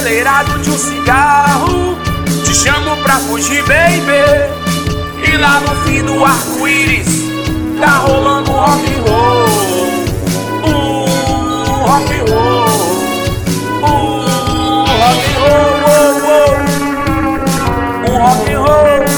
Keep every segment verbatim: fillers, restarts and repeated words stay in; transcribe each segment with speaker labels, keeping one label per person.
Speaker 1: acelerado de um cigarro. Te chamo pra fugir, baby. E lá no fim do arco-íris tá rolando rock and roll. Uh, rock and roll. Uh, rock and roll, oh, oh. Um rock and roll.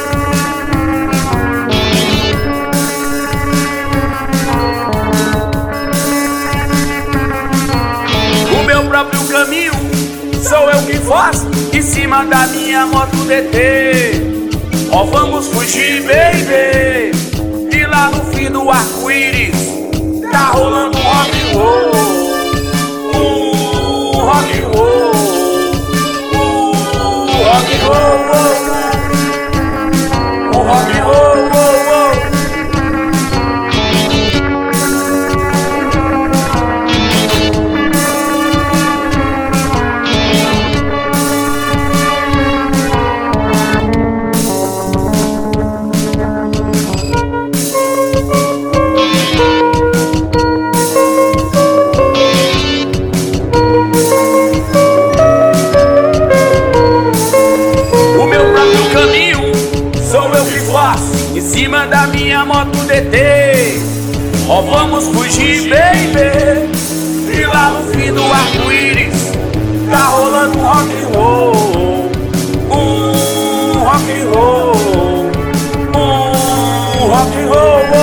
Speaker 1: O meu próprio caminho sou eu que faço, em cima da minha moto D T. Ó, vamos fugir, baby. E lá no fim do arco-íris tá rolando rock and roll. Uh, rock and roll. Uh, rock and roll, oh, oh. Uh, rock and roll, oh, oh. Em cima da minha moto D T. Ó, vamos fugir, baby. E lá no fim do arco-íris tá rolando rock and roll. Um rock and roll. Um rock and roll.